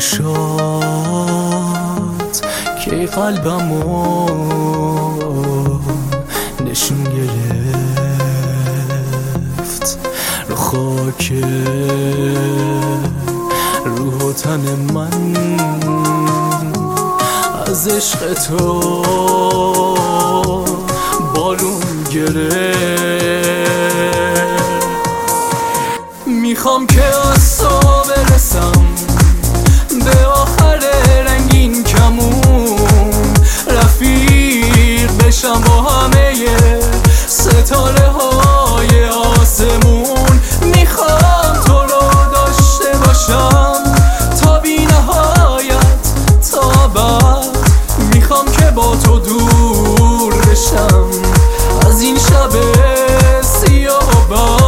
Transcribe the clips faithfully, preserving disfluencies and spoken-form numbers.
چشات که قلبمو نشون گرفت رو خاک روح و تن من از عشق تو بالون گرفت. میخوام که از تو برسم به آخر رنگین کمون، رفیق بشم با همه ستاره های آسمون. میخوام تو رو داشته باشم تا بی نهایت تا بعد، میخوام که با تو دور بشم از این شب سیاه و بد.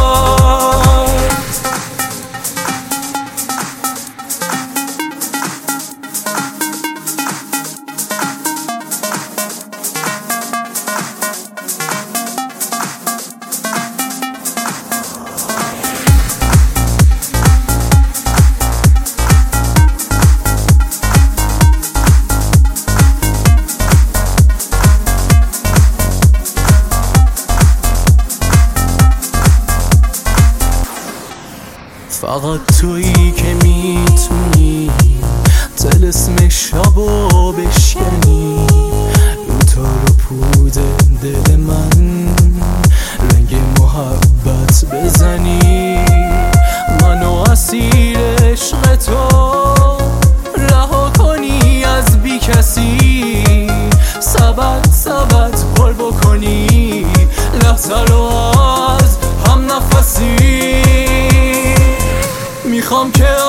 فقط تویی که میتونی طلسم شبو بشکنی، رو تار و پود دل من رنگ محبت بزنی، منو اسیر عشق تو رها کنی از بی کسی، سبت سبت پر بکنی لحظه رو از هم نفسی. میخوام که